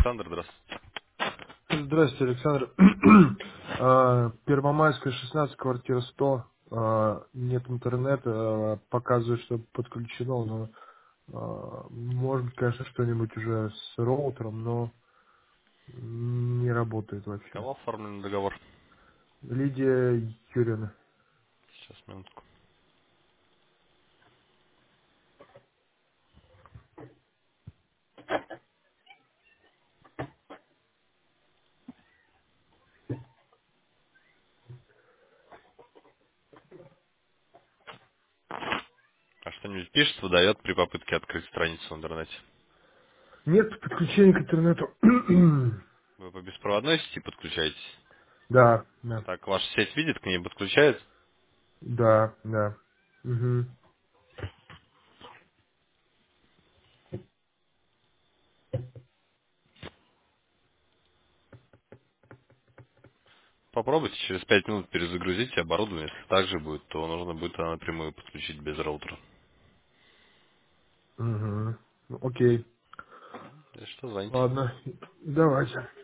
Александр, здравствуйте. Здравствуйте, Александр. Первомайская, 16, квартира 100. Нет интернета. Показывает, что подключено, но может быть, конечно, что-нибудь уже с роутером, но не работает вообще. Кого оформлен договор? Лидия Юрьевна. Сейчас, минутку. А что-нибудь пишет, выдает при попытке открыть страницу в интернете? Нет подключения к интернету. Вы по беспроводной сети подключаетесь? Да, да, Так, ваша сеть видит, к ней подключается? да, да. Мгм. Попробуйте через 5 минут перезагрузите оборудование. Если так же будет, то нужно будет напрямую подключить без роутера. Мгм. Окей. Если что, звоните. Ладно, давайте.